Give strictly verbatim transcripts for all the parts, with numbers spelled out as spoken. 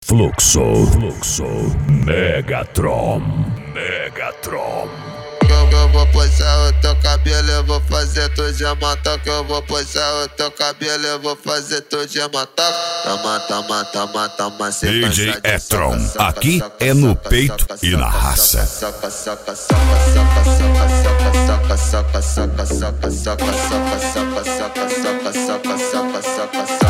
Fluxo, Fluxo, Megatron, Megatron. Eu, eu vou puxar o teu cabelo, eu vou fazer tu gematar. Que eu vou puxar o teu cabelo, eu vou fazer tu gematar. Toma, toma, toma, toma, D J Etron, aqui é no peito e na raça. Soca, soca, soca, soca, soca, soca, soca, soca, soca, soca, soca, soca, soca, soca, soca, soca, soca, soca,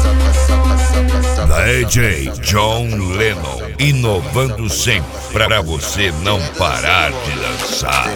D J John Lennon, inovando sempre pra você não parar de dançar.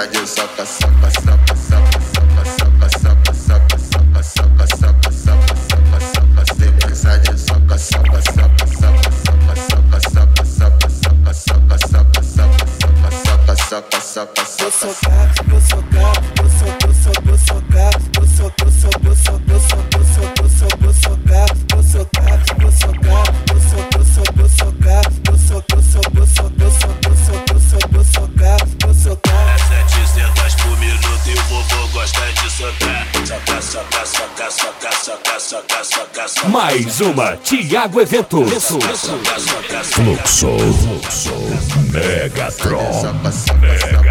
Vou socar, vou socar, vou socar, vou socar, vou socar, vou socar, vou socar, vou socar, vou socar, vou socar, vou socar, vou socar, vou socar, vou socar, vou socar. É setecentos por minuto e o vovô gosta de socar. Soca, soca, soca, soca, soca, soca, soca, soca. Mais uma Thiago Eventos. Fluxo, Fluxo, Megatron, Megatron.